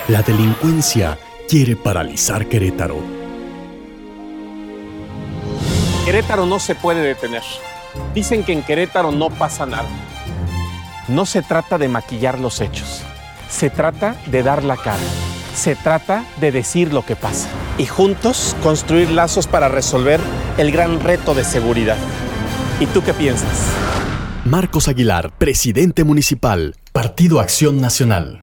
La delincuencia quiere paralizar Querétaro. Querétaro no se puede detener. Dicen que en Querétaro no pasa nada. No se trata de maquillar los hechos. Se trata de dar la cara. Se trata de decir lo que pasa. Y juntos construir lazos para resolver el gran reto de seguridad. ¿Y tú qué piensas? Marcos Aguilar, presidente municipal, Partido Acción Nacional.